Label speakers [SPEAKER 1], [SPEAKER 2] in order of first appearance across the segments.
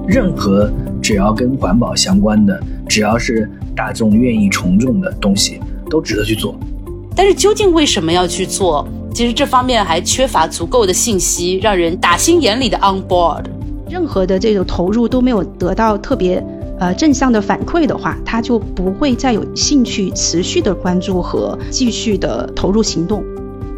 [SPEAKER 1] 任何只要跟环保相关的，只要是大众愿意从众的东西，都值得去做。
[SPEAKER 2] 但是究竟为什么要去做？其实这方面还缺乏足够的信息，让人打心眼里的 on board。
[SPEAKER 3] 任何的这种投入都没有得到特别正向的反馈的话，他就不会再有兴趣持续的关注和继续的投入行动。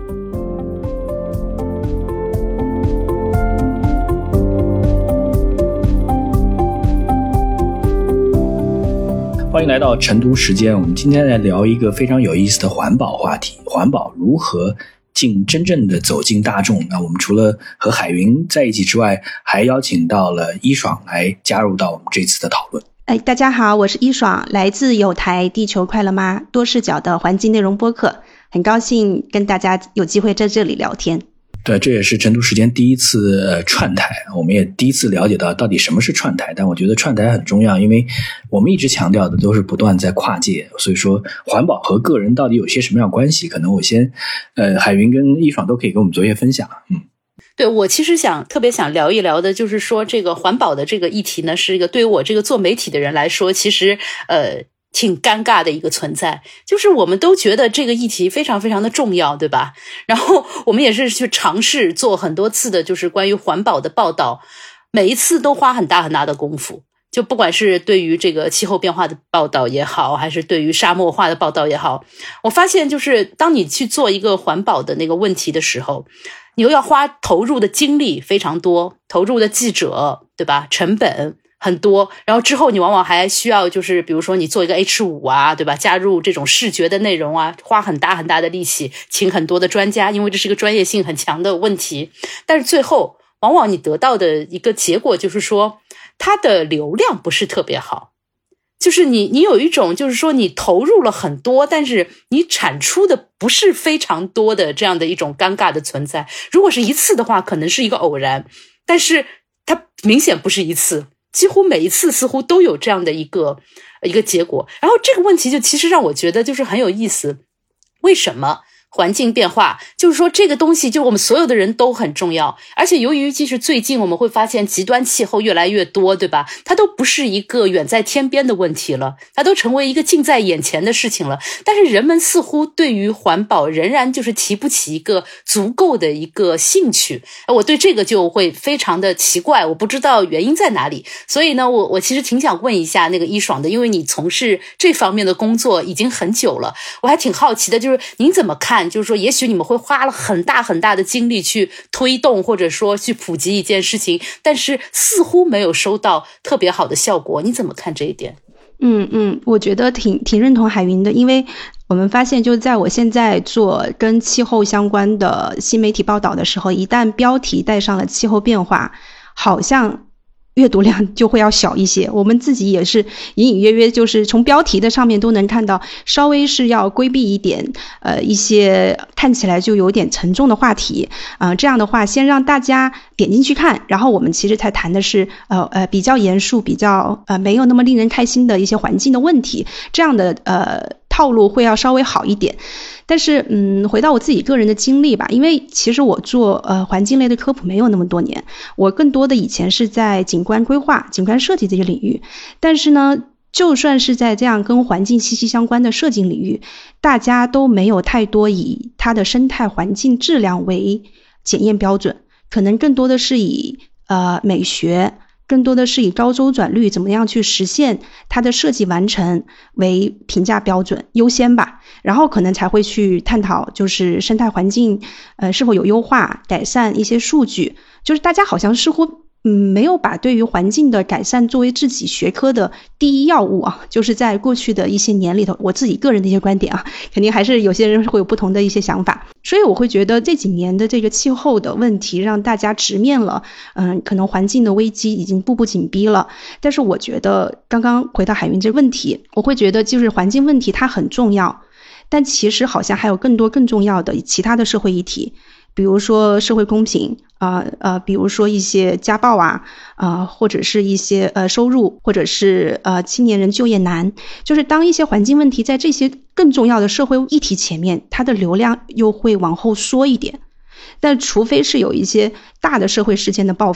[SPEAKER 1] 欢迎来到晨读时间，我们今天来聊一个非常有意思的环保话题，环保如何真正的走进大众。那我们除了和海云在一起之外，还邀请到了一爽来加入到我们这次的讨论。
[SPEAKER 3] 大家好，我是一爽，来自有台地球快乐吗多视角的环境内容播客，很高兴跟大家有机会在这里聊天。
[SPEAKER 1] 对，这也是晨读时间第一次串台，我们也第一次了解到底什么是串台。但我觉得串台很重要，因为我们一直强调的都是不断在跨界，所以说环保和个人到底有些什么样的关系，可能我先海云跟一爽都可以跟我们做一些分享。
[SPEAKER 2] 对，我其实特别想聊一聊的就是说，这个环保的这个议题呢，是一个对于我这个做媒体的人来说，其实挺尴尬的一个存在，就是我们都觉得这个议题非常非常的重要，对吧？然后我们也是去尝试做很多次的就是关于环保的报道，每一次都花很大很大的功夫，就不管是对于这个气候变化的报道也好，还是对于沙漠化的报道也好，我发现就是当你去做一个环保的那个问题的时候，你又要投入的精力非常多，投入的记者，对吧？成本很多，然后之后你往往还需要就是比如说你做一个 H5 啊，对吧？加入这种视觉的内容啊，花很大很大的力气，请很多的专家，因为这是个专业性很强的问题。但是最后往往你得到的一个结果就是说，它的流量不是特别好。就是你有一种就是说你投入了很多，但是你产出的不是非常多的这样的一种尴尬的存在。如果是一次的话，可能是一个偶然，但是它明显不是一次。几乎每一次似乎都有这样的一个结果，然后这个问题就其实让我觉得就是很有意思，为什么环境变化，就是说这个东西就我们所有的人都很重要，而且由于其实最近我们会发现极端气候越来越多，对吧？它都不是一个远在天边的问题了，它都成为一个近在眼前的事情了。但是人们似乎对于环保仍然就是提不起一个足够的一个兴趣，我对这个就会非常的奇怪，我不知道原因在哪里。所以呢，我其实挺想问一下那个一爽的，因为你从事这方面的工作已经很久了，我还挺好奇的，就是您怎么看，就是说也许你们会花了很大很大的精力去推动或者说去普及一件事情，但是似乎没有收到特别好的效果，你怎么看这一点？
[SPEAKER 3] 我觉得挺认同海云的，因为我们发现就在我现在做跟气候相关的新媒体报道的时候，一旦标题带上了气候变化，好像阅读量就会要小一些。我们自己也是隐隐约约就是从标题的上面都能看到，稍微是要规避一点一些看起来就有点沉重的话题这样的话先让大家点进去看，然后我们其实才谈的是比较严肃比较没有那么令人开心的一些环境的问题，这样的套路会要稍微好一点。但是回到我自己个人的经历吧，因为其实我做环境类的科普没有那么多年，我更多的以前是在景观规划、景观设计这些领域。但是呢，就算是在这样跟环境息息相关的设计领域，大家都没有太多以它的生态环境质量为检验标准，可能更多的是以美学，更多的是以高周转率怎么样去实现它的设计完成为评价标准优先吧，然后可能才会去探讨就是生态环境是否有优化改善一些数据，就是大家好像似乎没有把对于环境的改善作为自己学科的第一要务就是在过去的一些年里头，我自己个人的一些观点肯定还是有些人会有不同的一些想法。所以我会觉得这几年的这个气候的问题让大家直面了可能环境的危机已经步步紧逼了。但是我觉得刚刚回到海云这问题，我会觉得就是环境问题它很重要，但其实好像还有更多更重要的其他的社会议题，比如说社会公平比如说一些家暴或者是一些收入，或者是青年人就业难，就是当一些环境问题在这些更重要的社会议题前面，它的流量又会往后缩一点。但除非是有一些大的社会事件的爆发，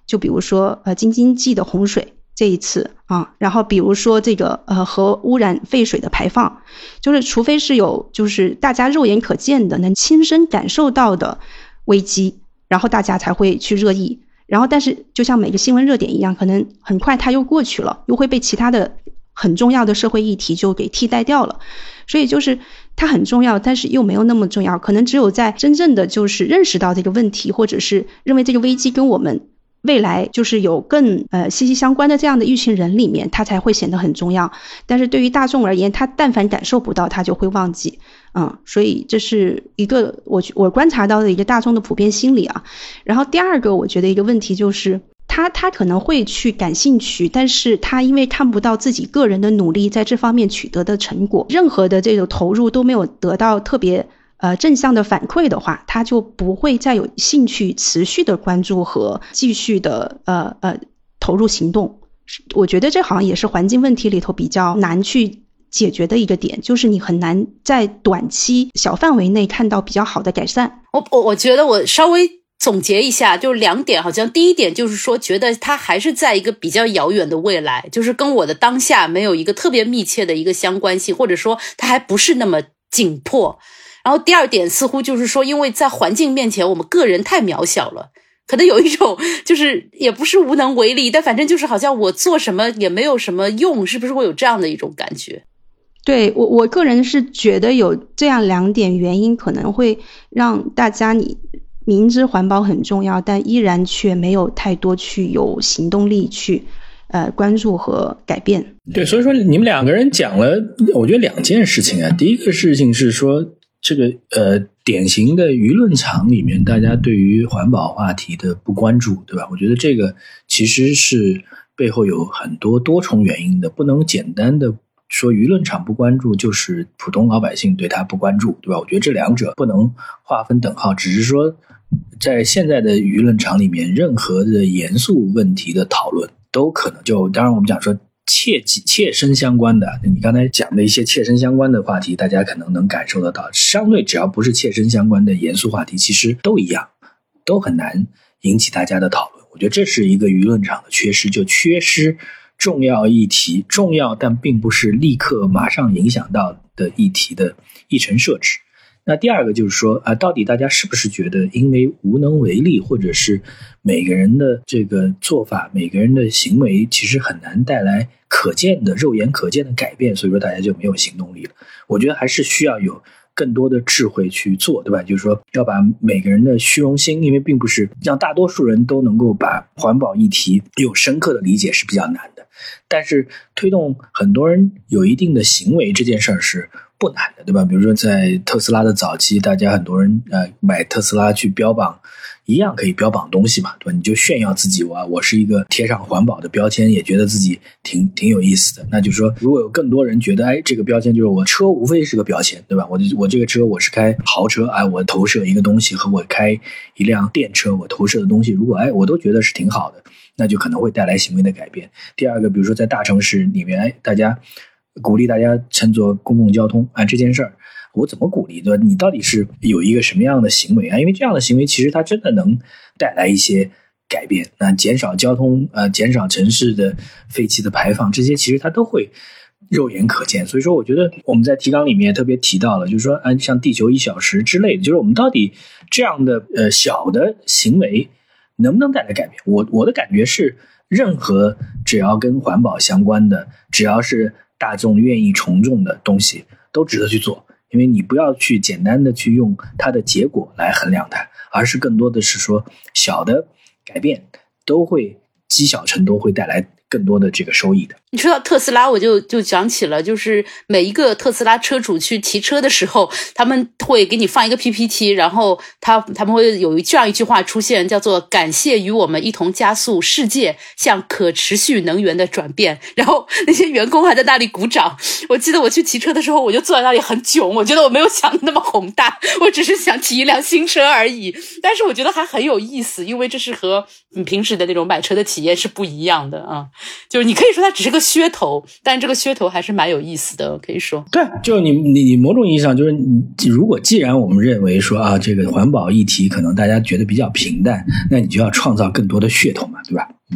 [SPEAKER 3] 就比如说京津冀的洪水这一次啊，然后比如说这个核污染废水的排放，就是除非是有就是大家肉眼可见的能亲身感受到的危机，然后大家才会去热议。然后但是就像每个新闻热点一样，可能很快它又过去了，又会被其他的很重要的社会议题就给替代掉了。所以就是它很重要，但是又没有那么重要，可能只有在真正的就是认识到这个问题，或者是认为这个危机跟我们未来就是有更息息相关的这样的一群人里面，它才会显得很重要。但是对于大众而言，他但凡感受不到，他就会忘记。所以这是一个我观察到的一个大众的普遍心理啊。然后第二个我觉得一个问题就是他可能会去感兴趣，但是他因为看不到自己个人的努力在这方面取得的成果，任何的这种投入都没有得到特别正向的反馈的话，他就不会再有兴趣持续的关注和继续的投入行动。我觉得这好像也是环境问题里头比较难去解决的一个点，就是你很难在短期小范围内看到比较好的改善。
[SPEAKER 2] 我觉得我稍微总结一下，就是2点，好像第一点就是说觉得它还是在一个比较遥远的未来，就是跟我的当下没有一个特别密切的一个相关性，或者说它还不是那么紧迫。然后第2点似乎就是说，因为在环境面前我们个人太渺小了，可能有一种就是也不是无能为力，但反正就是好像我做什么也没有什么用，是不是会有这样的一种感觉？
[SPEAKER 3] 对，我个人是觉得有这样2点原因，可能会让大家你明知环保很重要，但依然却没有太多去有行动力去关注和改变。
[SPEAKER 1] 对，所以说你们2个人讲了我觉得2件事情啊。第一个事情是说这个典型的舆论场里面大家对于环保话题的不关注，对吧？我觉得这个其实是背后有很多多重原因的，不能简单的说舆论场不关注就是普通老百姓对它不关注，对吧？我觉得这2者不能划分等号，只是说在现在的舆论场里面，任何的严肃问题的讨论都可能就，当然我们讲说切身相关的，你刚才讲的一些切身相关的话题，大家可能能感受得到，相对只要不是切身相关的严肃话题，其实都一样，都很难引起大家的讨论。我觉得这是一个舆论场的缺失，就缺失重要议题，重要但并不是立刻马上影响到的议题的议程设置。那第2个就是说到底大家是不是觉得因为无能为力，或者是每个人的这个做法，每个人的行为其实很难带来可见的肉眼可见的改变，所以说大家就没有行动力了。我觉得还是需要有更多的智慧去做，对吧？就是说要把每个人的虚荣心，因为并不是让大多数人都能够把环保议题有深刻的理解是比较难的，但是推动很多人有一定的行为这件事儿是不难的，对吧？比如说在特斯拉的早期，大家很多人买特斯拉去标榜，一样可以标榜东西嘛，对吧？你就炫耀自己，我是一个贴上环保的标签，也觉得自己挺有意思的。那就是说，如果有更多人觉得，这个标签就是我车无非是个标签，对吧？我这个车我是开豪车，我投射一个东西，和我开一辆电车我投射的东西，如果我都觉得是挺好的，那就可能会带来行为的改变。第2个，比如说在大城市里面，大家鼓励大家乘坐公共交通这件事儿，我怎么鼓励，对吧？你到底是有一个什么样的行为因为这样的行为其实它真的能带来一些改变，那减少交通减少城市的废气的排放，这些其实它都会肉眼可见。所以说我觉得我们在提纲里面特别提到了，就是说像地球1小时之类的，就是我们到底这样的小的行为能不能带来改变。我的感觉是，任何只要跟环保相关的，只要是大众愿意从众的东西都值得去做，因为你不要去简单的去用它的结果来衡量它，而是更多的是说小的改变都会积小成多，会带来更多的这个收益的。
[SPEAKER 2] 你说到特斯拉，我就想起了，就是每一个特斯拉车主去提车的时候，他们会给你放一个 PPT， 然后他们会有这样一句话出现，叫做感谢与我们一同加速世界向可持续能源的转变，然后那些员工还在那里鼓掌。我记得我去提车的时候，我就坐在那里很囧，我觉得我没有想的那么宏大，我只是想提一辆新车而已，但是我觉得还很有意思，因为这是和你平时的那种买车的体验是不一样的就是你可以说它只是个噱头，但这个噱头还是蛮有意思的，可以说。
[SPEAKER 1] 对，就你某种意义上就是如果既然我们认为说这个环保议题可能大家觉得比较平淡，那你就要创造更多的噱头嘛，对吧？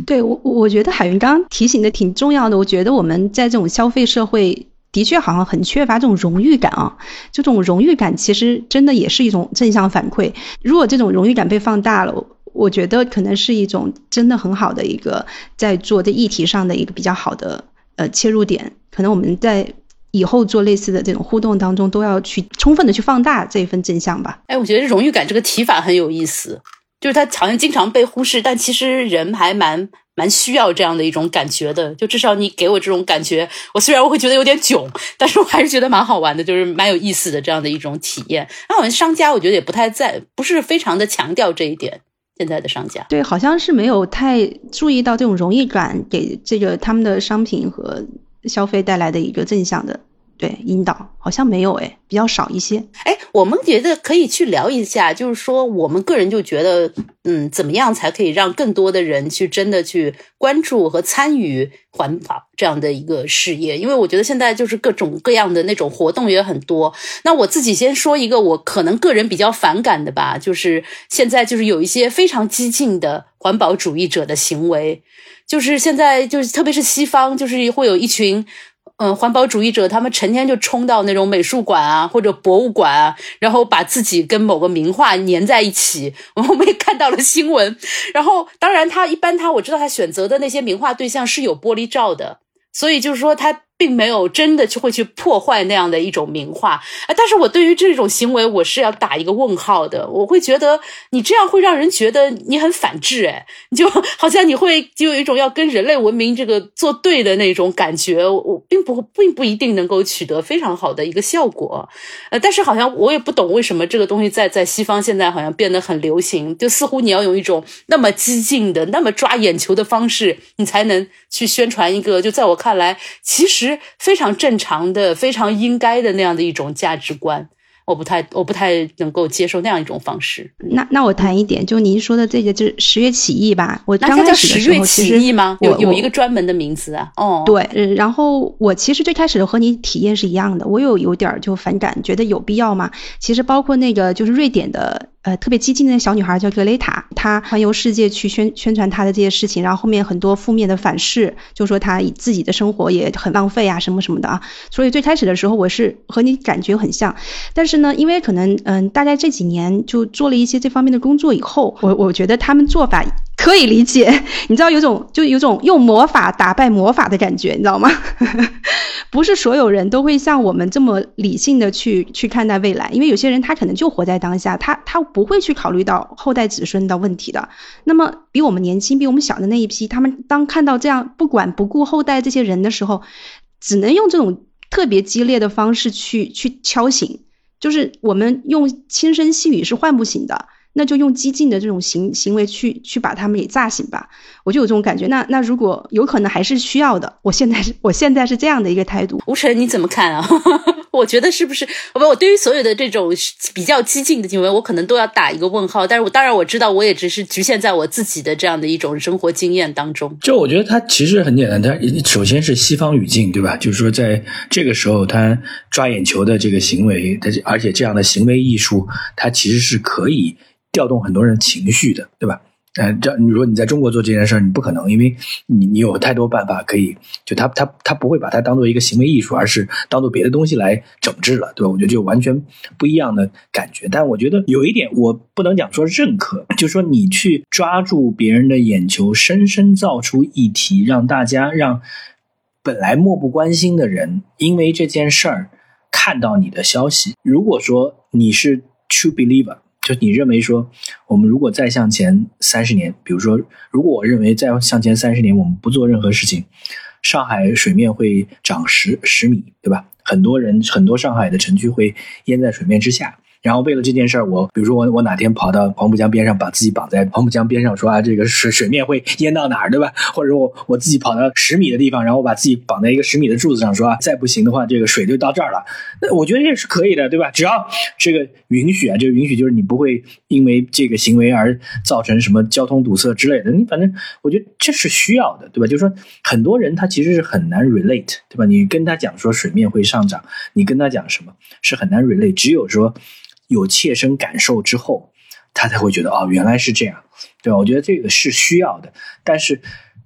[SPEAKER 3] 对，我觉得海云刚刚提醒的挺重要的。我觉得我们在这种消费社会的确好像很缺乏这种荣誉感啊，这种荣誉感其实真的也是一种正向反馈。如果这种荣誉感被放大了，我觉得可能是一种真的很好的一个在做这议题上的一个比较好的切入点。可能我们在以后做类似的这种互动当中都要去充分的去放大这一份正向吧。
[SPEAKER 2] 我觉得荣誉感这个提法很有意思，就是它好像经常被忽视，但其实人还蛮需要这样的一种感觉的。就至少你给我这种感觉，我虽然我会觉得有点囧，但是我还是觉得蛮好玩的，就是蛮有意思的这样的一种体验。那好像商家我觉得也不是非常的强调这一点，现在的商家
[SPEAKER 3] 对，好像是没有太注意到这种荣誉感给这个他们的商品和消费带来的一个正向的引导，好像没有比较少一些。
[SPEAKER 2] 我们觉得可以去聊一下，就是说我们个人就觉得怎么样才可以让更多的人去真的去关注和参与环保这样的一个事业。因为我觉得现在就是各种各样的那种活动也很多。那我自己先说一个我可能个人比较反感的吧，就是现在就是有一些非常激进的环保主义者的行为，就是现在就是特别是西方，就是会有一群环保主义者，他们成天就冲到那种美术馆啊或者博物馆啊，然后把自己跟某个名画粘在一起。我们也看到了新闻。然后当然我知道他选择的那些名画对象是有玻璃罩的，所以就是说他并没有真的会去破坏那样的一种名画。但是我对于这种行为我是要打一个问号的。我会觉得你这样会让人觉得你很反智，你就好像你会就有一种要跟人类文明这个作对的那种感觉。我并不一定能够取得非常好的一个效果。但是好像我也不懂为什么这个东西在西方现在好像变得很流行，就似乎你要用一种那么激进的那么抓眼球的方式，你才能去宣传一个就在我看来其实非常正常的非常应该的那样的一种价值观。我不太能够接受那样一种方式。
[SPEAKER 3] 那我谈一点，就您说的这个就是10月起义吧。我刚开始的时候
[SPEAKER 2] 其实10月起义吗？有一个专门的名字啊。
[SPEAKER 3] 对，然后我其实最开始和你体验是一样的，我有点就反感，觉得有必要吗？其实包括那个就是瑞典的特别激进的小女孩叫格雷塔，她环游世界去宣传她的这些事情，然后后面很多负面的反噬，就说她自己的生活也很浪费啊什么什么的啊。所以最开始的时候我是和你感觉很像，但是呢因为可能大概这几年就做了一些这方面的工作以后，我觉得他们做法可以理解，你知道有种用魔法打败魔法的感觉，你知道吗？不是所有人都会像我们这么理性的去看待未来，因为有些人他可能就活在当下，他不会去考虑到后代子孙的问题的。那么比我们年轻比我们小的那一批，他们当看到这样不管不顾后代这些人的时候，只能用这种特别激烈的方式去敲醒，就是我们用轻声细语是唤不醒的，那就用激进的这种行为去把他们给炸醒吧。我就有这种感觉。那如果有可能还是需要的，我现在是这样的一个态度。
[SPEAKER 2] 吴晨你怎么看啊？我觉得是不是我对于所有的这种比较激进的行为我可能都要打一个问号，但是当然我知道我也只是局限在我自己的这样的一种生活经验当中。
[SPEAKER 1] 就我觉得它其实很简单，它首先是西方语境，对吧？就是说在这个时候它抓眼球的这个行为，而且这样的行为艺术它其实是可以调动很多人情绪的，对吧？如果你在中国做这件事儿，你不可能，因为你有太多办法可以，就他不会把它当做一个行为艺术，而是当做别的东西来整治了，对吧？我觉得就完全不一样的感觉。但我觉得有一点我不能讲说认可，就是说你去抓住别人的眼球，深深造出议题，让本来漠不关心的人因为这件事儿看到你的消息。如果说你是 true believer，就你认为说我们如果再向前30年，比如说如果我认为再向前30年我们不做任何事情，上海水面会涨10米，对吧？很多上海的城区会淹在水面之下。然后为了这件事儿，比如说我哪天跑到黄浦江边上，把自己绑在黄浦江边上，说这个水面会淹到哪儿，对吧？或者我自己跑到10米的地方，然后把自己绑在一个10米的柱子上，说再不行的话，这个水就到这儿了。那我觉得这是可以的，对吧？只要这个允许这个允许就是你不会因为这个行为而造成什么交通堵塞之类的。你反正我觉得这是需要的，对吧？就是说很多人他其实是很难 relate， 对吧？你跟他讲说水面会上涨，你跟他讲什么是很难 relate， 只有说有切身感受之后他才会觉得原来是这样，对吧？我觉得这个是需要的。但是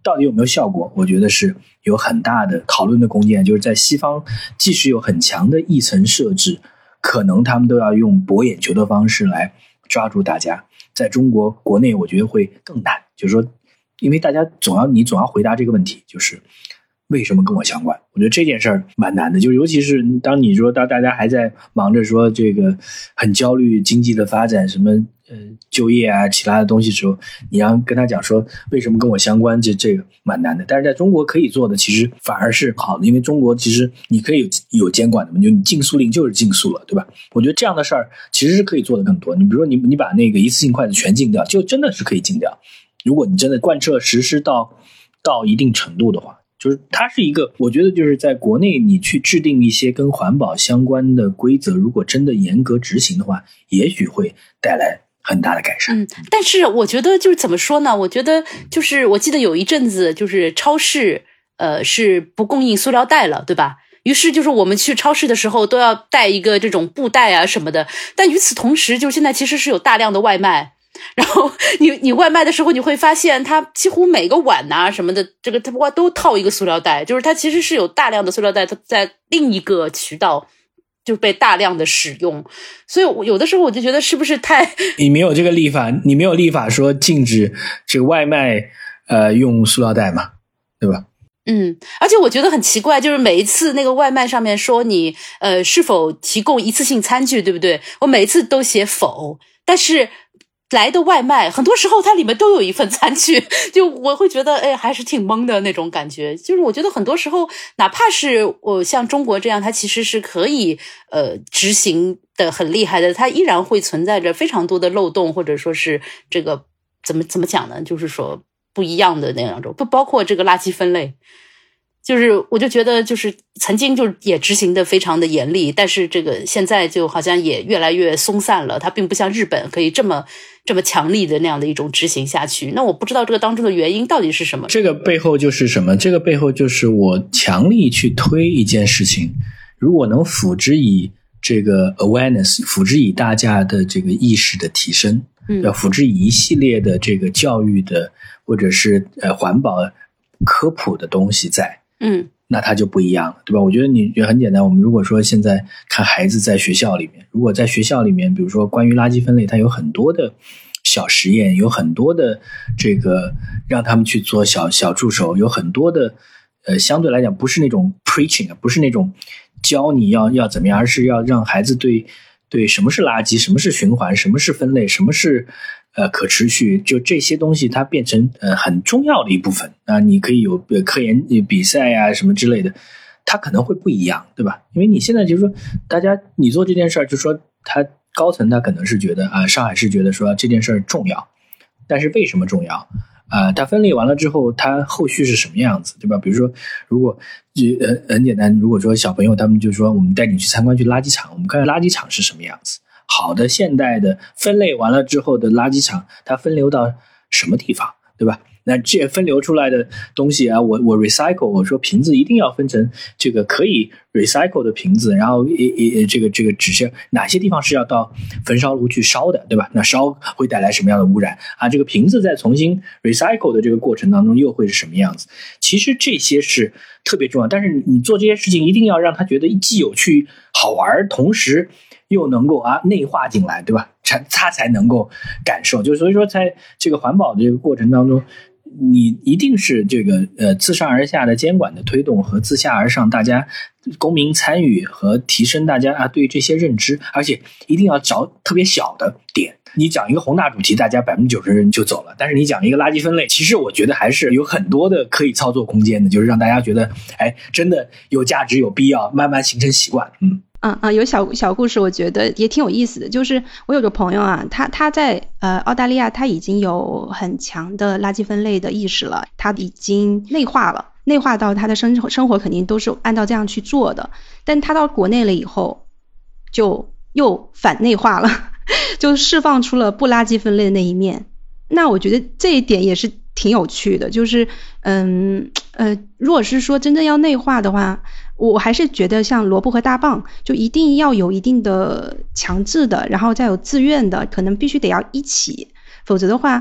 [SPEAKER 1] 到底有没有效果，我觉得是有很大的讨论的空间。就是在西方即使有很强的议程设置，可能他们都要用博眼球的方式来抓住大家。在中国国内我觉得会更难，就是说因为大家你总要回答这个问题，就是为什么跟我相关。我觉得这件事儿蛮难的，就尤其是当你说大家还在忙着说这个很焦虑经济的发展什么就业啊其他的东西的时候，你要跟他讲说为什么跟我相关，这个蛮难的。但是在中国可以做的其实反而是好的，因为中国其实你可以有监管的嘛，就你禁塑令就是禁塑了，对吧？我觉得这样的事儿其实是可以做的更多。你比如说你把那个一次性筷子全禁掉，就真的是可以禁掉。如果你真的贯彻实施到一定程度的话，就是它是一个，我觉得就是在国内你去制定一些跟环保相关的规则，如果真的严格执行的话，也许会带来很大的改善。
[SPEAKER 2] 但是我觉得就是怎么说呢？我觉得就是我记得有一阵子就是超市是不供应塑料袋了，对吧？于是就是我们去超市的时候都要带一个这种布袋啊什么的。但与此同时，就是现在其实是有大量的外卖。然后你外卖的时候，你会发现它几乎每个碗啊什么的，这个它都套一个塑料袋，就是它其实是有大量的塑料袋，它在另一个渠道就被大量的使用。所以我有的时候我就觉得是不是太
[SPEAKER 1] 你没有这个立法，你没有立法说禁止这个外卖用塑料袋嘛，对吧？
[SPEAKER 2] 而且我觉得很奇怪，就是每一次那个外卖上面说你是否提供一次性餐具，对不对？我每一次都写否，但是来的外卖很多时候它里面都有一份餐具，就我会觉得还是挺懵的那种感觉。就是我觉得很多时候哪怕是像中国这样它其实是可以执行的很厉害的，它依然会存在着非常多的漏洞，或者说是这个怎么讲呢，就是说不一样的那样种，不包括这个垃圾分类。就是我就觉得就是曾经就也执行的非常的严厉，但是这个现在就好像也越来越松散了，它并不像日本可以这么强力的那样的一种执行下去。那我不知道这个当中的原因到底是什么。
[SPEAKER 1] 这个背后就是什么？这个背后就是我强力去推一件事情，如果能辅之以这个 awareness， 辅之以大家的这个意识的提升，要辅之以一系列的这个教育的或者是环保科普的东西在，那它就不一样了，对吧？我觉得你很简单，我们如果说现在看孩子在学校里面，如果在学校里面比如说关于垃圾分类，它有很多的小实验，有很多的这个让他们去做小助手，有很多的相对来讲不是那种 preaching， 不是那种教你要怎么样，而是要让孩子对什么是垃圾，什么是循环，什么是分类，什么是可持续，就这些东西它变成很重要的一部分啊。你可以有科研比赛啊什么之类的，它可能会不一样，对吧？因为你现在就是说大家你做这件事儿，就说他高层他可能是觉得上海市觉得说这件事儿重要，但是为什么重要？它分类完了之后它后续是什么样子，对吧？比如说如果很简单，如果说小朋友他们就说我们带你去参观去垃圾场，我们看看垃圾场是什么样子，好的现代的分类完了之后的垃圾场它分流到什么地方，对吧？那这分流出来的东西啊，我 recycle， 我说瓶子一定要分成这个可以 recycle 的瓶子，然后这个指向哪些地方是要到焚烧炉去烧的，对吧？那烧会带来什么样的污染啊？这个瓶子在重新 recycle 的这个过程当中又会是什么样子？其实这些是特别重要，但是你做这些事情一定要让他觉得既有趣好玩，同时又能够内化进来，对吧？他才能够感受。就所以说在这个环保的这个过程当中，你一定是这个自上而下的监管的推动和自下而上大家公民参与和提升大家对这些认知，而且一定要找特别小的点。你讲一个宏大主题，大家 90% 人就走了，但是你讲一个垃圾分类，其实我觉得还是有很多的可以操作空间的，就是让大家觉得真的有价值有必要，慢慢形成习惯。
[SPEAKER 3] 有小故事，我觉得也挺有意思的。就是我有个朋友啊，他在澳大利亚，他已经有很强的垃圾分类的意识了，他已经内化到他的生活肯定都是按照这样去做的。但他到国内了以后，就又反内化了，就释放出了不垃圾分类的那一面。那我觉得这一点也是挺有趣的，就是如果是说真正要内化的话，我还是觉得像萝卜和大棒，就一定要有一定的强制的，然后再有自愿的，可能必须得要一起，否则的话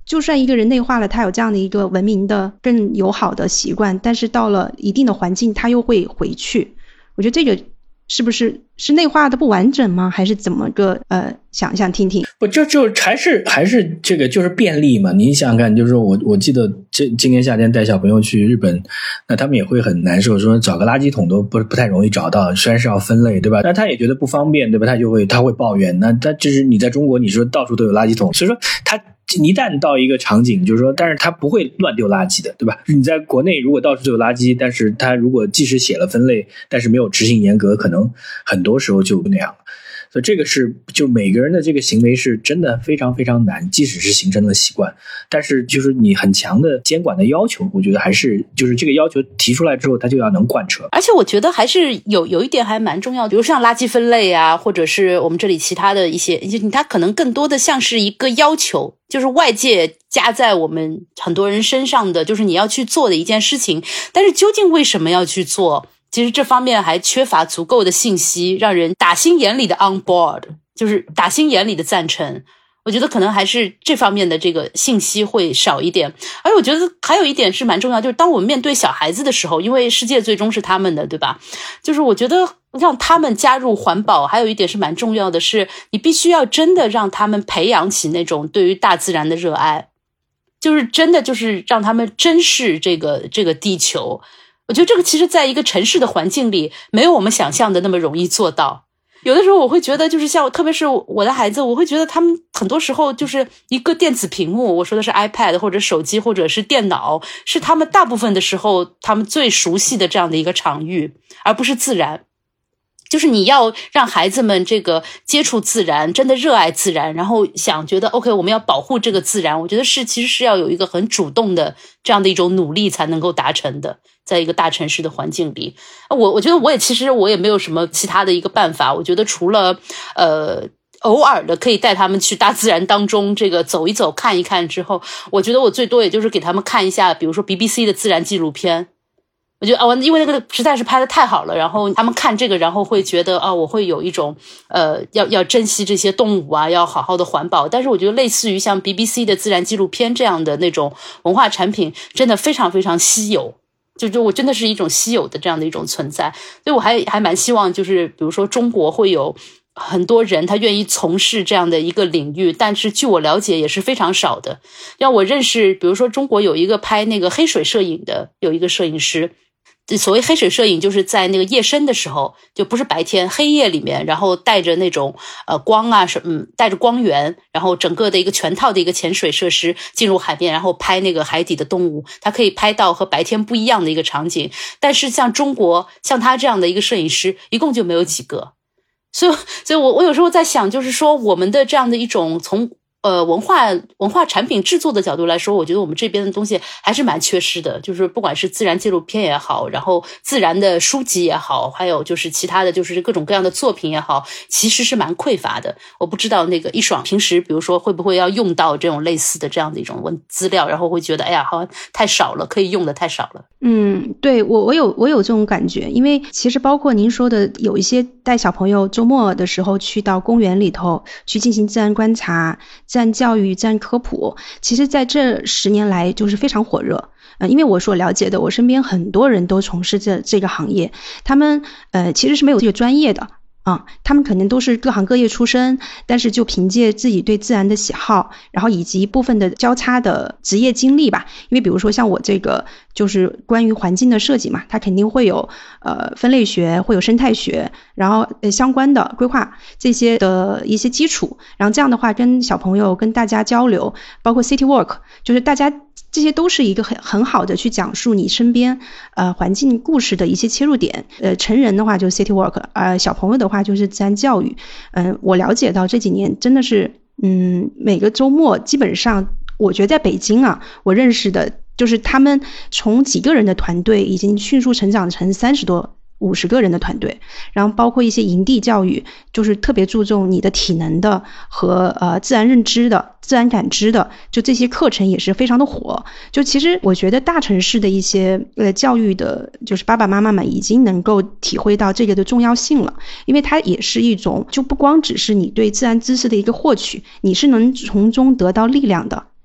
[SPEAKER 3] 就算一个人内化了他有这样的一个文明的更友好的习惯，但是到了一定的环境他又会回去。我觉得这个是不是内化的不完整吗？还是怎么个想听听。
[SPEAKER 1] 不，这就还是这个就是便利嘛。你想想看，就是我记得今年夏天带小朋友去日本，那他们也会很难受，说找个垃圾桶都不太容易找到，虽然是要分类，对吧？但他也觉得不方便，对吧？他会抱怨。那他就是你在中国，你说到处都有垃圾桶，所以说他一旦到一个场景，就是说，但是他不会乱丢垃圾的，对吧？你在国内如果到处都有垃圾，但是他如果即使写了分类，但是没有执行严格，可能很多时候就那样了。所以这个是就每个人的这个行为是真的非常非常难，即使是形成了习惯，但是就是你很强的监管的要求，我觉得还是就是这个要求提出来之后，它就要能贯彻。
[SPEAKER 2] 而且我觉得还是有一点还蛮重要的，比如像垃圾分类啊，或者是我们这里其他的一些，它可能更多的像是一个要求，就是外界加在我们很多人身上的，就是你要去做的一件事情。但是究竟为什么要去做？其实这方面还缺乏足够的信息，让人打心眼里的 on board， 就是打心眼里的赞成。我觉得可能还是这方面的这个信息会少一点。而我觉得还有一点是蛮重要，就是当我们面对小孩子的时候，因为世界最终是他们的，对吧？就是我觉得让他们加入环保，还有一点是蛮重要的是，你必须要真的让他们培养起那种对于大自然的热爱，就是真的就是让他们珍视这个地球。我觉得这个其实在一个城市的环境里没有我们想象的那么容易做到。有的时候我会觉得就是像特别是我的孩子，我会觉得他们很多时候就是一个电子屏幕，我说的是 iPad 或者手机或者是电脑，是他们大部分的时候他们最熟悉的这样的一个场域，而不是自然。就是你要让孩子们这个接触自然，真的热爱自然，然后想觉得 OK 我们要保护这个自然，我觉得其实是要有一个很主动的这样的一种努力才能够达成的，在一个大城市的环境里。我觉得其实我也没有什么其他的一个办法，我觉得除了偶尔的可以带他们去大自然当中这个走一走看一看之后，我觉得我最多也就是给他们看一下比如说 BBC 的自然纪录片。我觉得因为那个实在是拍得太好了，然后他们看这个，然后会觉得我会有一种要珍惜这些动物啊，要好好的环保。但是我觉得类似于像 BBC 的自然纪录片这样的那种文化产品，真的非常非常稀有。就我真的是一种稀有的这样的一种存在，所以我还蛮希望就是比如说中国会有很多人他愿意从事这样的一个领域，但是据我了解也是非常少的。让我认识比如说中国有一个拍那个黑水摄影的有一个摄影师，所谓黑水摄影就是在那个夜深的时候，就不是白天，黑夜里面，然后带着那种光啊带着光源，然后整个的一个全套的一个潜水设施进入海边，然后拍那个海底的动物，它可以拍到和白天不一样的一个场景。但是像中国像他这样的一个摄影师一共就没有几个。所以我有时候在想，就是说我们的这样的一种从文化产品制作的角度来说，我觉得我们这边的东西还是蛮缺失的，就是不管是自然纪录片也好，然后自然的书籍也好，还有就是其他的就是各种各样的作品也好，其实是蛮匮乏的。我不知道那个一爽平时比如说会不会要用到这种类似的这样的一种资料，然后会觉得哎呀好像太少了，可以用的太少了。
[SPEAKER 3] 对，我有这种感觉，因为其实包括您说的有一些带小朋友周末的时候去到公园里头去进行自然观察、自然教育、自然科普，其实在这10年来就是非常火热。因为我所了解的，我身边很多人都从事这个行业，他们其实是没有这个专业的。他们可能都是各行各业出身，但是就凭借自己对自然的喜好，然后以及部分的交叉的职业经历吧。因为比如说像我这个就是关于环境的设计嘛，它肯定会有分类学，会有生态学，然后相关的规划这些的一些基础。然后这样的话跟小朋友跟大家交流，包括 city walk， 就是大家这些都是一个很好的去讲述你身边环境故事的一些切入点。成人的话就是 city walk， 小朋友的话就是自然教育。我了解到这几年真的是每个周末基本上，我觉得在北京我认识的就是他们从几个人的团队已经迅速成长成30多50个人的团队，然后包括一些营地教育，就是特别注重你的体能的和自然认知的、自然感知的，就这些课程也是非常的火。就其实我觉得大城市的一些教育的，就是爸爸妈妈们已经能够体会到这个的重要性了，因为它也是一种就不光只是你对自然知识的一个获取，你是能从中得到力量的。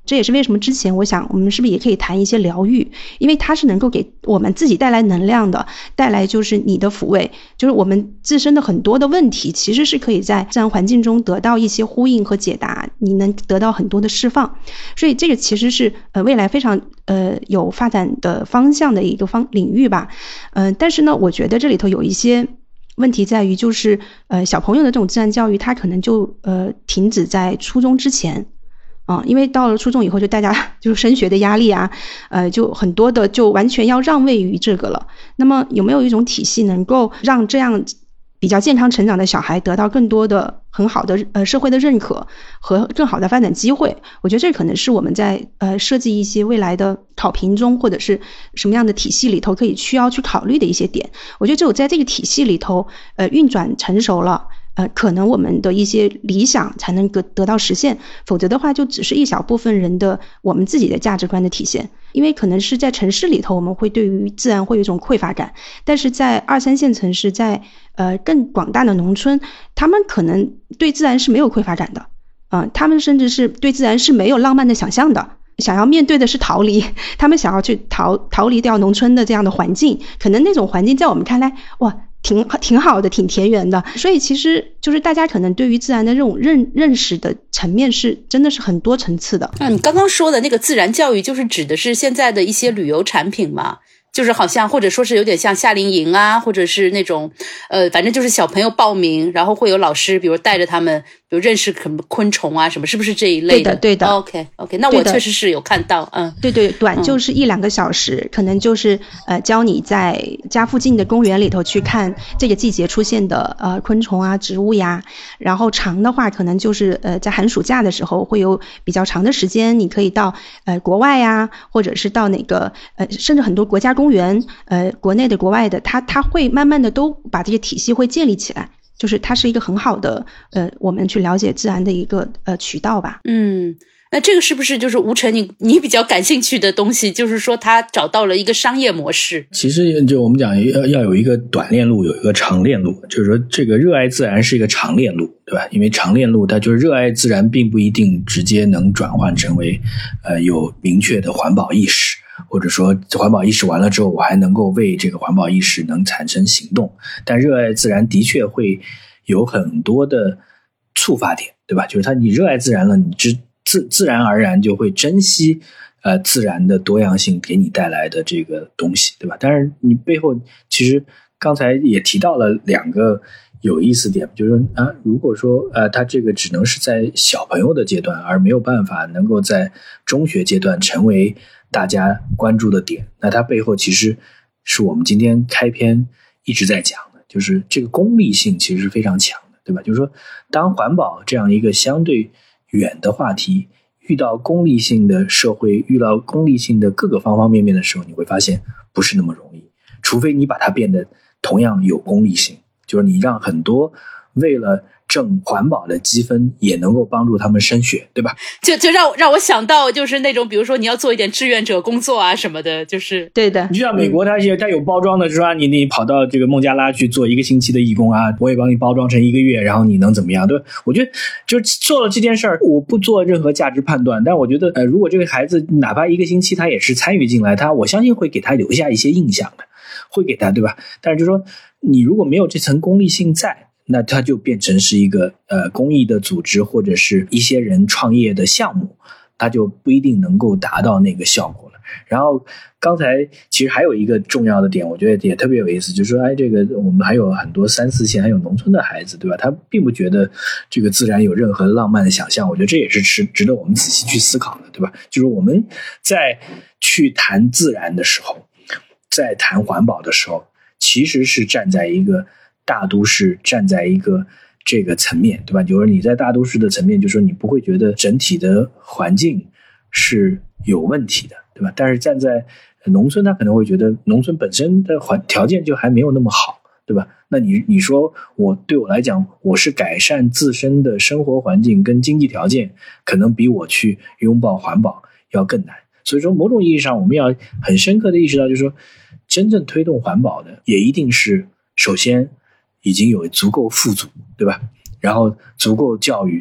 [SPEAKER 3] 这也是为什么之前我想我们是不是也可以谈一些疗愈，因为它是能够给我们自己带来能量的，带来就是你的抚慰，就是我们自身的很多的问题其实是可以在自然环境中得到一些呼应和解答，你能得到很多的释放。所以这个其实是未来非常有发展的方向的一个领域吧。但是呢，我觉得这里头有一些问题在于，就是小朋友的这种自然教育，它可能就停止在初中之前。因为到了初中以后，就大家就升学的压力啊，就很多的就完全要让位于这个了。那么有没有一种体系能够让这样比较健康成长的小孩得到更多的很好的社会的认可和更好的发展机会？我觉得这可能是我们在设计一些未来的考评中或者是什么样的体系里头需要去考虑的一些点。我觉得只有在这个体系里头运转成熟了，可能我们的一些理想才能得到实现，否则的话就只是一小部分人的我们自己的价值观的体现。因为可能是在城市里头我们会对于自然会有一种匮乏感，但是在2、3线城市，在更广大的农村，他们可能对自然是没有匮乏感的，他们甚至是对自然是没有浪漫的想象的，想要面对的是逃离，他们想要去逃离掉农村的这样的环境，可能那种环境在我们看来，哇，挺好的，挺田园的。所以其实就是大家可能对于自然的这种认识的层面是真的是很多层次的。
[SPEAKER 2] 你刚刚说的那个自然教育就是指的是现在的一些旅游产品嘛，就是好像或者说是有点像夏令营啊，或者是那种反正就是小朋友报名，然后会有老师比如带着他们比如认识什么昆虫啊什么，是不是这一类的？
[SPEAKER 3] 对的。
[SPEAKER 2] OK， 那我确实是有看到。
[SPEAKER 3] 对，短就是1-2个小时，可能就是教你在家附近的公园里头去看这个季节出现的昆虫啊植物呀，然后长的话可能就是在寒暑假的时候会有比较长的时间，你可以到国外呀，或者是到哪个甚至很多国家公园国内的国外的，它会慢慢的都把这些体系会建立起来，就是它是一个很好的我们去了解自然的一个渠道吧。
[SPEAKER 2] 那这个是不是就是吴晨你比较感兴趣的东西，就是说他找到了一个商业模式？
[SPEAKER 1] 其实就我们讲要有一个短链路，有一个长链路，就是说这个热爱自然是一个长链路，对吧？因为长链路它就是热爱自然并不一定直接能转换成为有明确的环保意识，或者说环保意识完了之后我还能够为这个环保意识能产生行动。但热爱自然的确会有很多的触发点，对吧？就是你热爱自然了，你自然而然就会珍惜自然的多样性给你带来的这个东西，对吧？但是你背后其实刚才也提到了2个有意思点，就是说如果说它这个只能是在小朋友的阶段，而没有办法能够在中学阶段成为大家关注的点，那它背后其实是我们今天开篇一直在讲的，就是这个功利性其实是非常强的，对吧？就是说当环保这样一个相对远的话题遇到功利性的社会，遇到功利性的各个方方面面的时候，你会发现不是那么容易，除非你把它变得同样有功利性，就是你让很多为了挣环保的积分也能够帮助他们升学，对吧？
[SPEAKER 2] 就让我想到就是那种比如说你要做一点志愿者工作啊什么的，就是
[SPEAKER 3] 对的。
[SPEAKER 1] 你就像美国它有包装的，说你跑到这个孟加拉去做1个星期的义工啊，我也帮你包装成1个月，然后你能怎么样？对吧？我觉得就做了这件事儿，我不做任何价值判断，但我觉得如果这个孩子哪怕1个星期他也是参与进来，我相信会给他留下一些印象的，会给他，对吧？但是就说你如果没有这层功利性在，那它就变成是一个公益的组织或者是一些人创业的项目，它就不一定能够达到那个效果了。然后刚才其实还有一个重要的点，我觉得也特别有意思，就是说这个我们还有很多3、4线还有农村的孩子，对吧？他并不觉得这个自然有任何浪漫的想象，我觉得这也是值得我们仔细去思考的，对吧？就是我们在去谈自然的时候，在谈环保的时候，其实是站在一个大都市，站在一个这个层面，对吧？就是你在大都市的层面，就是说你不会觉得整体的环境是有问题的，对吧？但是站在农村，他可能会觉得农村本身的条件就还没有那么好，对吧？那你说对我来讲，我是改善自身的生活环境跟经济条件，可能比我去拥抱环保要更难。所以说某种意义上我们要很深刻的意识到，就是说真正推动环保的也一定是首先已经有足够富足，对吧？然后足够教育，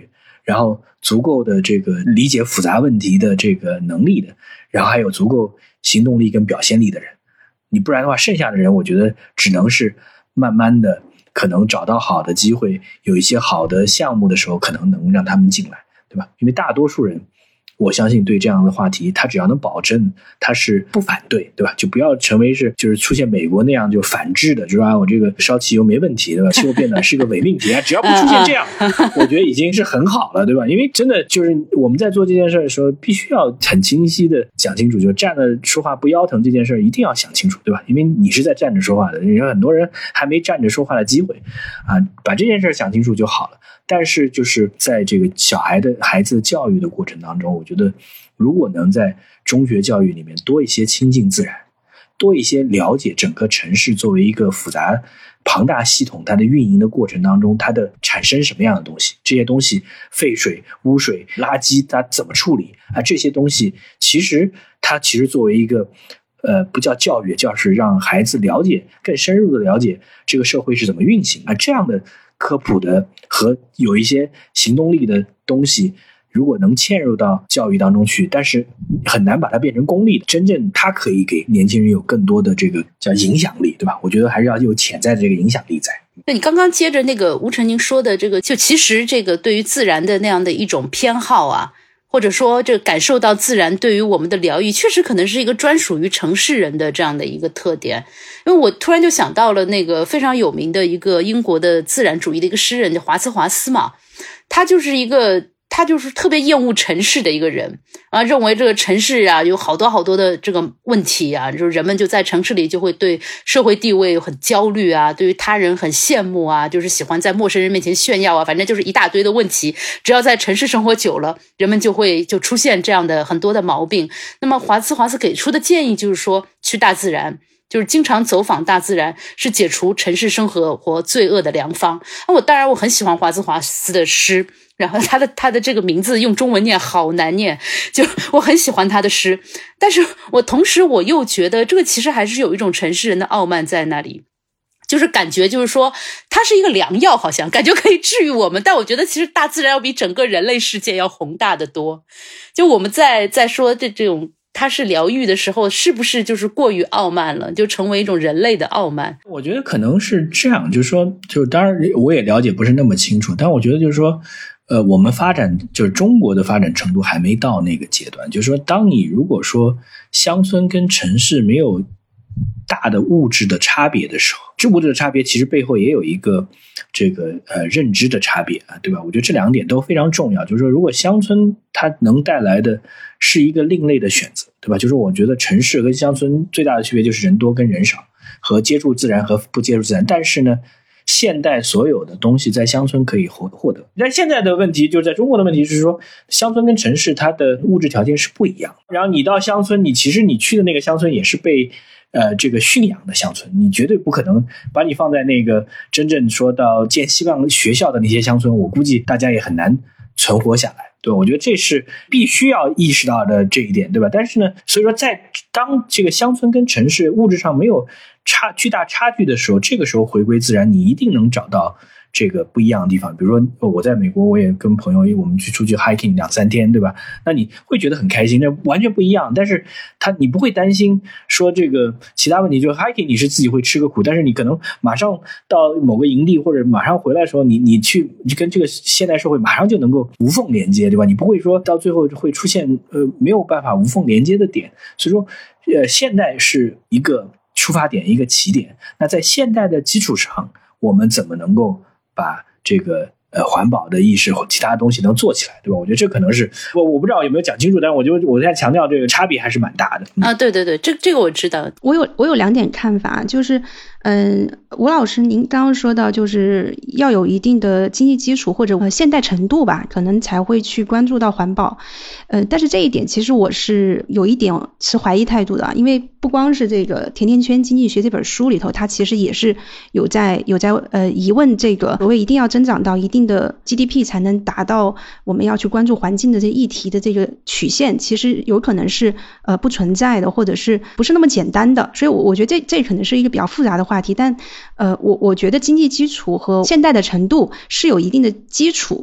[SPEAKER 1] 然后足够的这个理解复杂问题的这个能力的，然后还有足够行动力跟表现力的人。你不然的话，剩下的人我觉得只能是慢慢的可能找到好的机会，有一些好的项目的时候，可能能让他们进来，对吧？因为大多数人我相信对这样的话题，他只要能保证他是不反对，对吧？就不要成为就是出现美国那样就反制的，就是我这个烧汽油没问题，对吧？气候变暖是个伪命题，只要不出现这样，我觉得已经是很好了，对吧？因为真的就是我们在做这件事的时候，必须要很清晰的讲清楚，就站着说话不腰疼这件事一定要想清楚，对吧？因为你是在站着说话的，有很多人还没站着说话的机会把这件事想清楚就好了。但是就是在这个孩子教育的过程当中，我觉得如果能在中学教育里面多一些亲近自然，多一些了解整个城市作为一个复杂庞大系统，它的运营的过程当中，它的产生什么样的东西，这些东西废水、污水、垃圾它怎么处理这些东西其实作为一个不叫教育，叫是让孩子了解更深入的了解这个社会是怎么运行这样的科普的和有一些行动力的东西，如果能嵌入到教育当中去，但是很难把它变成功利的，真正它可以给年轻人有更多的这个叫影响力，对吧？我觉得还是要有潜在的这个影响力在。
[SPEAKER 2] 那你刚刚接着那个吴晨您说的这个，就其实这个对于自然的那样的一种偏好或者说这感受到自然对于我们的疗愈，确实可能是一个专属于城市人的这样的一个特点。因为我突然就想到了那个非常有名的一个英国的自然主义的一个诗人叫华兹华斯嘛，他就是特别厌恶城市的一个人认为这个城市有好多好多的这个问题就是人们就在城市里就会对社会地位很焦虑对于他人很羡慕就是喜欢在陌生人面前炫耀反正就是一大堆的问题。只要在城市生活久了，人们就出现这样的很多的毛病。那么华兹给出的建议就是说，去大自然，就是经常走访大自然是解除城市生活罪恶的良方。当然我很喜欢华兹的诗，然后他的这个名字用中文念好难念，就我很喜欢他的诗，但是同时我又觉得这个其实还是有一种城市人的傲慢在那里，就是感觉就是说它是一个良药，好像感觉可以治愈我们，但我觉得其实大自然要比整个人类世界要宏大得多。就我们在说这种它是疗愈的时候，是不是就是过于傲慢了，就成为一种人类的傲慢？
[SPEAKER 1] 我觉得可能是这样，就是说，就当然我也了解不是那么清楚，但我觉得就是说我们发展就是中国的发展程度还没到那个阶段，就是说当你如果说乡村跟城市没有大的物质的差别的时候，这物质的差别其实背后也有一个这个认知的差别对吧？我觉得这两点都非常重要。就是说如果乡村它能带来的是一个另类的选择，对吧？就是我觉得城市跟乡村最大的区别就是人多跟人少，和接触自然和不接触自然。但是呢，现代所有的东西在乡村可以获得。但现在的问题就是在中国的问题是说，乡村跟城市它的物质条件是不一样。然后你到乡村，其实你去的那个乡村也是被这个驯养的乡村，你绝对不可能把你放在那个真正说到建希望学校的那些乡村，我估计大家也很难存活下来。对，我觉得这是必须要意识到的这一点，对吧？但是呢，所以说当这个乡村跟城市物质上没有巨大差距的时候，这个时候回归自然，你一定能找到这个不一样的地方。比如说我在美国，我也跟朋友我们出去 hiking 2-3天，对吧？那你会觉得很开心，那完全不一样。但是你不会担心说这个其他问题，就是 hiking 你是自己会吃个苦，但是你可能马上到某个营地或者马上回来的时候，你跟这个现代社会马上就能够无缝连接，对吧？你不会说到最后会出现没有办法无缝连接的点。所以说现代是一个出发点，一个起点。那在现代的基础上，我们怎么能够把这个环保的意识和其他东西能做起来，对吧？我觉得这可能是我不知道有没有讲清楚，但是我在强调这个差别还是蛮大的
[SPEAKER 2] 对对对，这个我知道。
[SPEAKER 3] 我有两点看法，就是吴老师您刚刚说到就是要有一定的经济基础或者现代程度吧，可能才会去关注到环保。但是这一点其实我是有一点持怀疑态度的，因为不光是这个甜甜圈经济学这本书里头，它其实也是有在疑问这个所谓一定要增长到一定的 GDP 才能达到我们要去关注环境的这议题的这个曲线，其实有可能是不存在的，或者是不是那么简单的。所以我觉得这可能是一个比较复杂的话题，但我觉得经济基础和现代的程度是有一定的基础，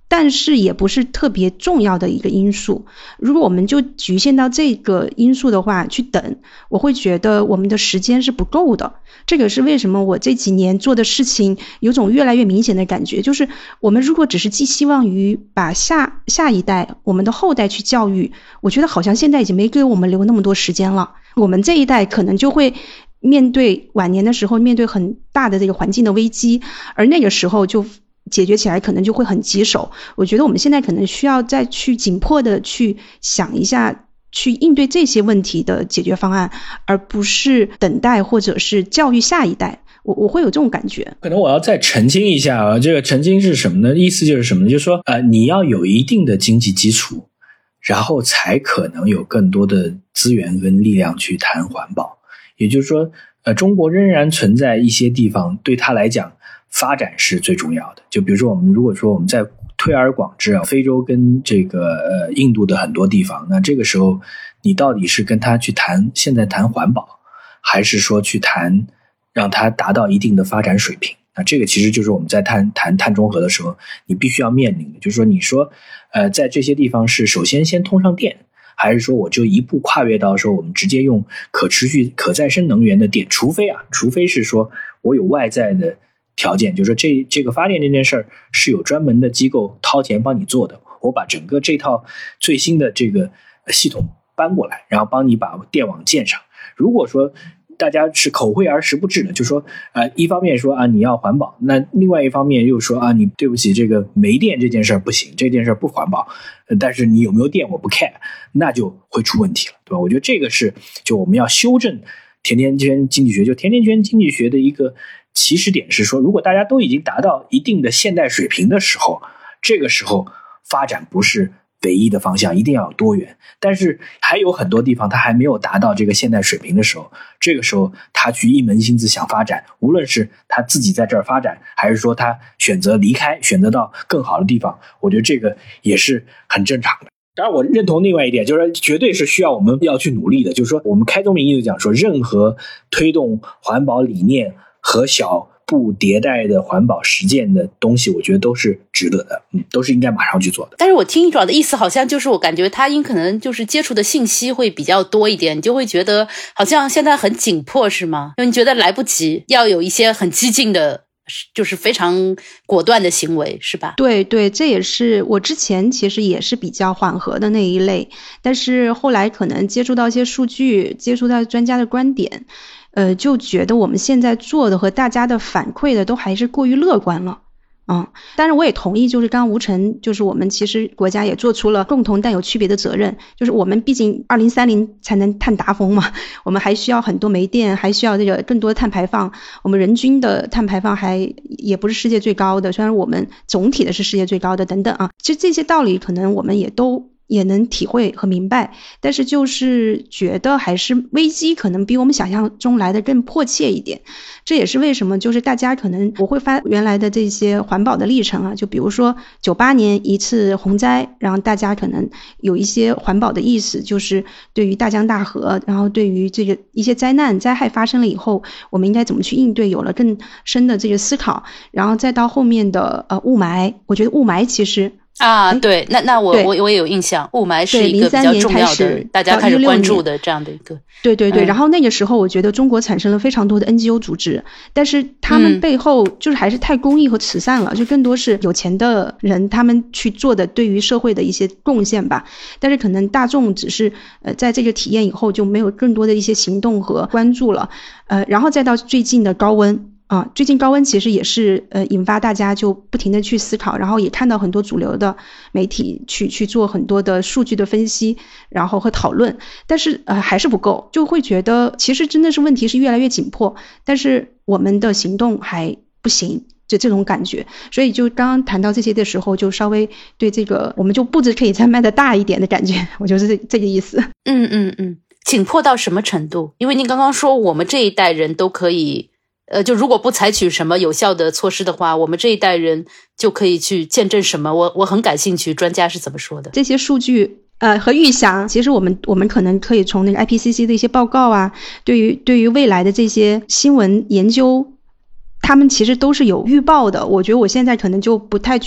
[SPEAKER 3] 但是也不是特别重要的一个因素。如果我们就局限到这个因素的话去等，我会觉得我们的时间是不够的。这个是为什么我这几年做的事情有种越来越明显的感觉，就是我们如果只是寄希望于把下一代我们的后代去教育，我觉得好像现在已经没给我们留那么多时间了。我们这一代可能就会面对晚年的时候面对很大的这个环境的危机，而那个时候就解决起来可能就会很棘手。我觉得我们现在可能需要再去紧迫的去想一下，去应对这些问题的解决方案，而不是等待或者是教育下一代。我会有这种感觉。
[SPEAKER 1] 可能我要再澄清一下啊，这个澄清是什么呢？意思就是什么呢？就是说你要有一定的经济基础，然后才可能有更多的资源跟力量去谈环保。也就是说中国仍然存在一些地方对它来讲发展是最重要的。就比如说如果说我们在推而广之啊，非洲跟这个印度的很多地方，那这个时候你到底是跟他去现在谈环保，还是说去谈让它达到一定的发展水平？那这个其实就是我们在谈碳中和的时候你必须要面临的，就是说你说在这些地方是首先通上电，还是说我就一步跨越到说我们直接用可持续可再生能源的电，除非是说我有外在的条件，就是说这个发电这件事儿是有专门的机构掏钱帮你做的，我把整个这套最新的这个系统搬过来，然后帮你把电网建上。如果说大家是口惠而实不至的，就说一方面说你要环保，那另外一方面又说你对不起，这个没电这件事儿不行，这件事儿不环保，但是你有没有电我不 care， 那就会出问题了，对吧？我觉得这个是就我们要修正甜甜圈经济学，就甜甜圈经济学的一个起始点是说，如果大家都已经达到一定的现代水平的时候，这个时候发展不是唯一的方向，一定要有多元。但是还有很多地方它还没有达到这个现代水平的时候，这个时候他去一门心思想发展，无论是他自己在这儿发展，还是说他选择离开，选择到更好的地方，我觉得这个也是很正常的。当然我认同另外一点，就是绝对是需要我们要去努力的，就是说我们开宗明义就讲说，任何推动环保理念和小步迭代的环保实践的东西，我觉得都是值得的，都是应该马上去做的。
[SPEAKER 2] 但是我听主要的意思好像就是我感觉他可能就是接触的信息会比较多一点，你就会觉得好像现在很紧迫，是吗？因为你觉得来不及，要有一些很激进的就是非常果断的行为，是吧？
[SPEAKER 3] 对对，这也是我之前其实也是比较缓和的那一类，但是后来可能接触到一些数据，接触到专家的观点，就觉得我们现在做的和大家的反馈的都还是过于乐观了。当然我也同意，就是刚刚吴晨，就是我们其实国家也做出了共同但有区别的责任，就是我们毕竟2030才能碳达峰嘛，我们还需要很多煤电，还需要这个更多的碳排放，我们人均的碳排放也不是世界最高的，虽然我们总体的是世界最高的等等啊，其实这些道理可能我们也能体会和明白，但是就是觉得还是危机可能比我们想象中来的更迫切一点。这也是为什么就是大家可能我会发原来的这些环保的历程啊，就比如说98年一次洪灾，然后大家可能有一些环保的意识，就是对于大江大河，然后对于这个一些灾害发生了以后，我们应该怎么去应对，有了更深的这个思考。然后再到后面的雾霾，我觉得雾霾其实
[SPEAKER 2] 对，那我也有印象，雾霾是一个比较重要的，大家开始关注的这样的一个。
[SPEAKER 3] 对，然后那个时候我觉得中国产生了非常多的 NGO 组织，但是他们背后就是还是太公益和慈善了，就更多是有钱的人他们去做的对于社会的一些贡献吧。但是可能大众只是在这个体验以后就没有更多的一些行动和关注了。然后再到最近的高温。最近高温其实也是引发大家就不停的去思考，然后也看到很多主流的媒体去做很多的数据的分析，然后和讨论，但是还是不够，就会觉得其实真的是问题是越来越紧迫，但是我们的行动还不行，就这种感觉。所以就刚刚谈到这些的时候，就稍微对这个我们就步子可以再迈得大一点的感觉，我就是这个意思。
[SPEAKER 2] 紧迫到什么程度？因为您刚刚说我们这一代人都可以就如果不采取什么有效的措施的话，我们这一代人就可以去见证什么？我很感兴趣，专家是怎么说的？
[SPEAKER 3] 这些数据和预想，其实我们可能可以从那个 IPCC 的一些报告啊，对于未来的这些新闻研究，他们其实都是有预报的。我觉得我现在可能就不太去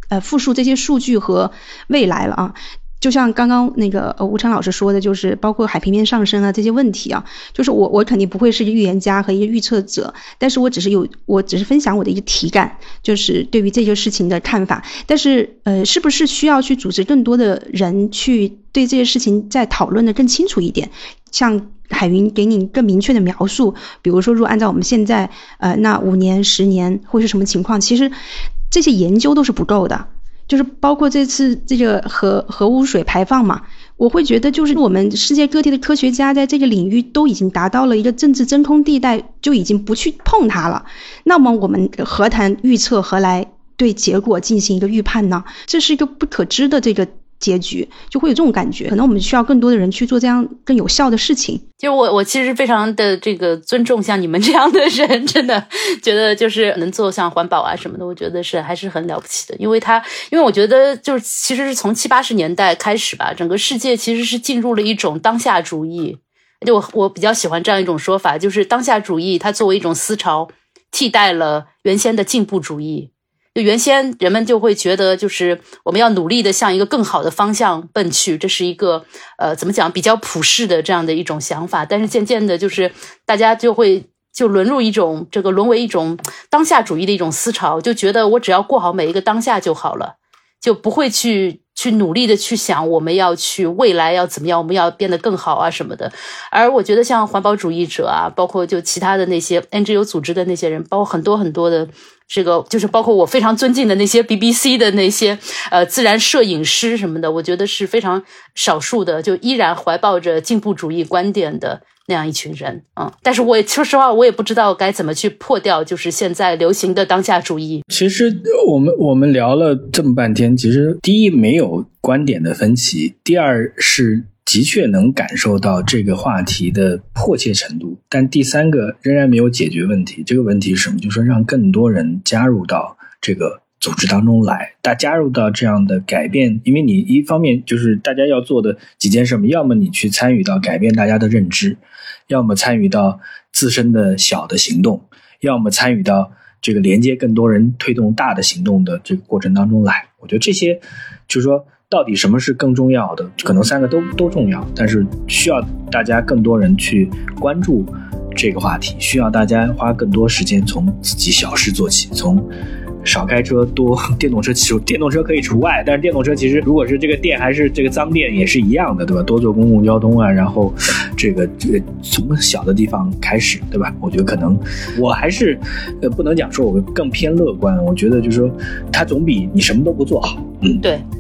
[SPEAKER 3] 复述这些数据和未来了啊。就像刚刚那个吴成老师说的，就是包括海平面上升啊这些问题啊，就是我肯定不会是一个预言家和一个预测者，但是我只是分享我的一个体感，就是对于这个事情的看法。但是是不是需要去组织更多的人去对这些事情再讨论的更清楚一点，像海云给你更明确的描述，比如说如果按照我们现在那5年10年会是什么情况，其实这些研究都是不够的。就是包括这次这个核污水排放嘛，我会觉得就是我们世界各地的科学家在这个领域都已经达到了一个政治真空地带，就已经不去碰它了。那么我们何谈预测，何来对结果进行一个预判呢？这是一个不可知的这个结局，就会有这种感觉。可能我们需要更多的人去做这样更有效的事情。
[SPEAKER 2] 就我其实非常的这个尊重像你们这样的人，真的觉得就是能做像环保啊什么的，我觉得还是很了不起的。因为我觉得就是其实是从70、80年代开始吧，整个世界其实是进入了一种当下主义。就我比较喜欢这样一种说法，就是当下主义它作为一种思潮替代了原先的进步主义。就原先人们就会觉得就是我们要努力的向一个更好的方向奔去，这是一个怎么讲比较普世的这样的一种想法。但是渐渐的就是大家就沦为一种当下主义的一种思潮，就觉得我只要过好每一个当下就好了，就不会去努力的去想我们要去未来要怎么样，我们要变得更好啊什么的。而我觉得像环保主义者啊，包括就其他的那些 NGO 组织的那些人，包括很多很多的这个就是包括我非常尊敬的那些 BBC 的那些自然摄影师什么的，我觉得是非常少数的就依然怀抱着进步主义观点的那样一群人但是说实话我也不知道该怎么去破掉就是现在流行的当下主义。
[SPEAKER 1] 其实我们聊了这么半天，其实第一没有观点的分歧，第二是的确能感受到这个话题的迫切程度，但第三个仍然没有解决问题。这个问题是什么？就是说让更多人加入到这个组织当中来，加入到这样的改变。因为你一方面就是大家要做的几件事，要么你去参与到改变大家的认知，要么参与到自身的小的行动，要么参与到这个连接更多人推动大的行动的这个过程当中来。我觉得这些就是说到底什么是更重要的，可能3个都重要，但是需要大家更多人去关注这个话题，需要大家花更多时间从自己小事做起，从少开车多电动车骑，电动车可以除外，但是电动车其实如果是这个电还是这个脏电也是一样的，对吧？多坐公共交通啊，然后这个从小的地方开始，对吧？我觉得可能我还是不能讲说我更偏乐观，我觉得就是说它总比你什么都不做好。
[SPEAKER 2] 对